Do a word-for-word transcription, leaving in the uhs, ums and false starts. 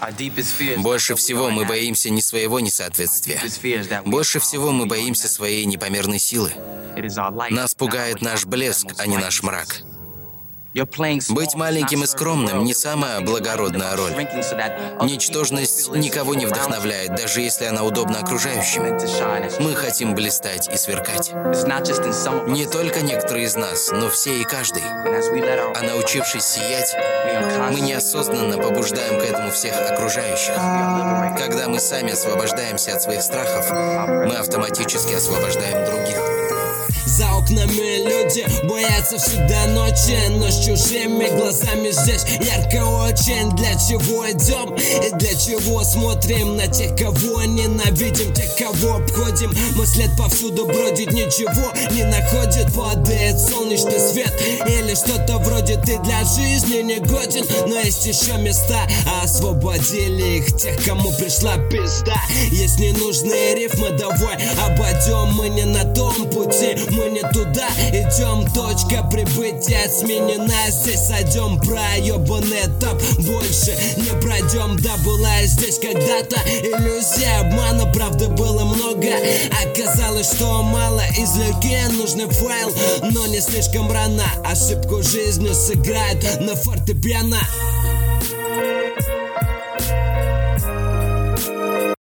Больше всего мы боимся не своего несоответствия. Больше всего мы боимся своей непомерной силы. Нас пугает наш блеск, а не наш мрак. Быть маленьким и скромным — не самая благородная роль. Ничтожность никого не вдохновляет, даже если она удобна окружающим. Мы хотим блистать и сверкать. Не только некоторые из нас, но все и каждый. А научившись сиять, мы неосознанно побуждаем к этому всех окружающих. Когда мы сами освобождаемся от своих страхов, мы автоматически освобождаем других. За окнами люди боятся всегда ночи, но с чужими глазами здесь ярко очень. Для чего идем и для чего смотрим на тех, кого ненавидим, тех, кого обходим? Мы след повсюду бродит, ничего не находит. Падает солнечный свет или что-то вроде ты для жизни не годен. Но есть еще места, а освободили их тех, кому пришла пизда. Есть ненужные рифмы, давай обойдем. Мы не на том пути, мы не туда идем, точка прибытия сменена. Здесь сойдем, проебанный этап больше не пройдем. Да, была здесь когда-то иллюзия обмана, правды было много, оказалось, что мало. Извлеки нужный файл, но не слишком рано. Ошибку жизнью сыграют на фортепиано.